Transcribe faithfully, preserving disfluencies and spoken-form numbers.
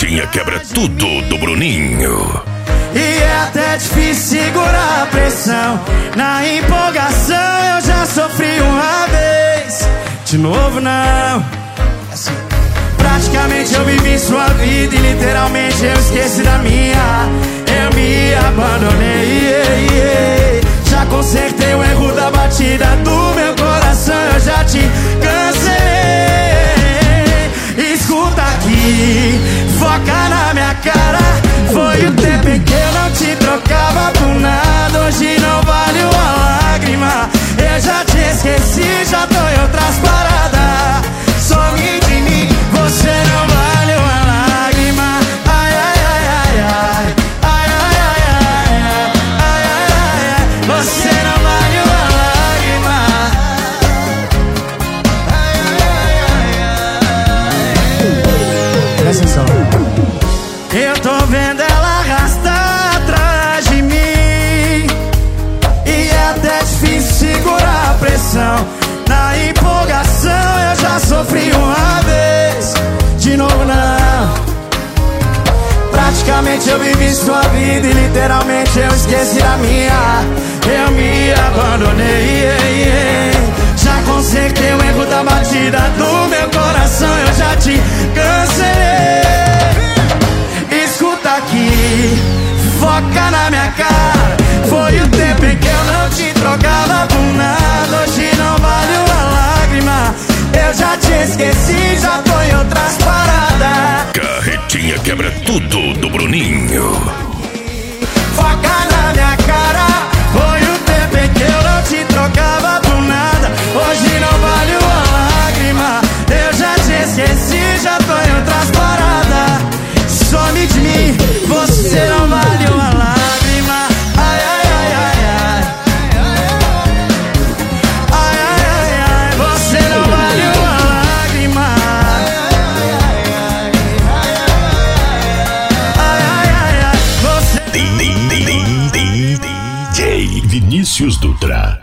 Carretinha quebra tudo do Bruninho. E é até difícil segurar a pressão. Na empolgação eu já sofri uma vez. De novo não. Assim. Praticamente eu vivi sua vida e literalmente eu esqueci da minha. Eu me abandonei, yeah, yeah. Já consertei o erro da batida do meu coração. Eu já te cansei. Escuta aqui, foca na minha cara. Foi o tempo em que eu não te trocava por nada. Hoje não vale uma lágrima. Eu já te esqueci, já tô em outras paradas. Some de mim, você não vale uma lágrima. Ai, ai, ai, ai, ai. Ai, ai, ai, ai, ai. Ai, ai, ai, ai. Você não vale uma lágrima. Ai, ai, ai, ai. Presta atenção. Eu tô vendo ela arrastar atrás de mim. E é até difícil segurar a pressão. Na empolgação eu já sofri uma vez. De novo não. Praticamente eu vivi sua vida e literalmente eu esqueci a minha. Eu me abandonei, yeah, yeah. Já consertei o erro da batida do meu coração. Eu já te cancelei. Escuta aqui, foca na minha cara. Foi o tempo em que eu não te trocava por nada. Hoje não vale uma lágrima. Eu já te esqueci, já tô em outras paradas. Carretinha quebra tudo do Bruninho. Foca na minha cara. Foi o tempo em que eu não te trocava por nada. Hoje não vale uma lágrima. Eu já te esqueci, já tô em outras paradas. Some de mim, você não vale uma lágrima. Ai, ai, ai, ai, ai. Ai, ai, ai, ai. Você não vale uma lágrima. Ai, ai, ai, ai. Você... D J Vinícius Dutra.